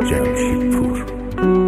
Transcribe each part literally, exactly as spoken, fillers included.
جمشیدپور.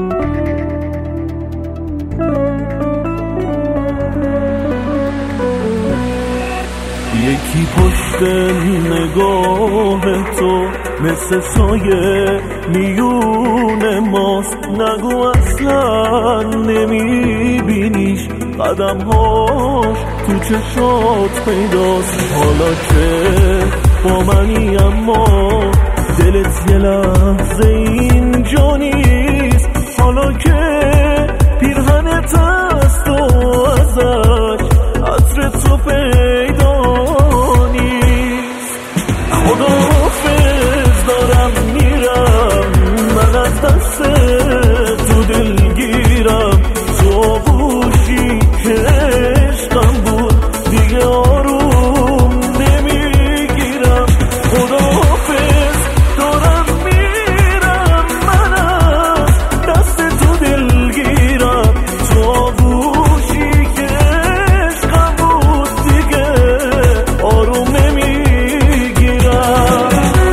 یکی پشت نگاه تو مثل سایه میون ماست، نگو اصلا نمیبینیش، قدمهاش تو چشات پیداست. حالا که با منی اما دلت یه لحظه اینجا نیست، حالا که پیرهنت هست و ازش عطر تو پیدا نیست. خداحافظ دارم میرم، من از دست تو دلگیرم، تو آغوشی که عشقم بود دیگه آروم نمیگیرم. خداحافظ دارم میرم، من از دست تو دلگیرم، تو آغوشی که عشقم بود دیگه آروم نمیگیرم.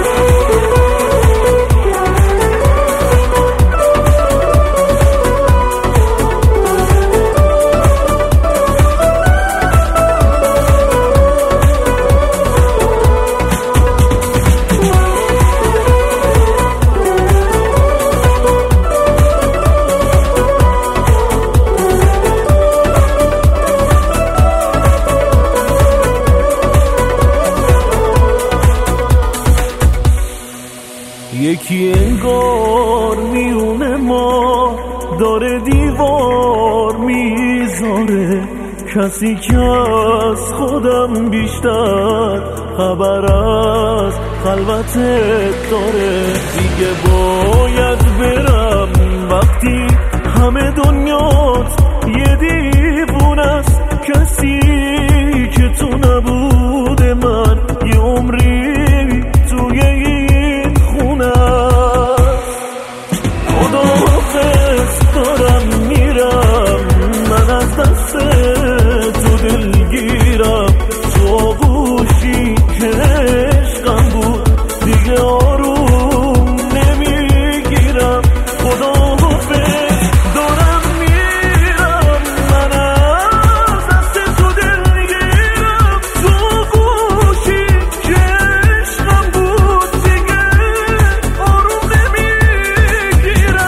یکی انگار میونه ما داره دیوار میذاره، کسی که از خودم بیشتر خبر از خلوتت داره. دیگه باید برم وقتی همه دنیات یه دیوونه است، کسی که تو نبوده من یه عمری توی این خونه. خداحافظ دارم میرم، من از دست تو دلگیرم، تو آغوشی که عشقم بود دیگه آروم نمیگیرم. خداحافظ دارم میرم، من از دست تو دلگیرم، تو آغوشی که عشقم بود دیگه آروم نمیگیرم.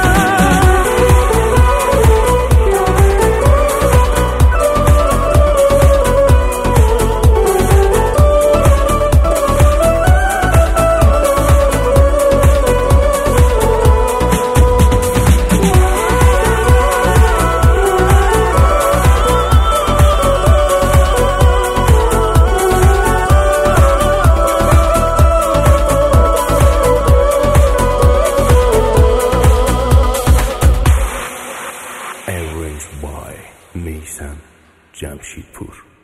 Arranged by میثم جمشیدپور.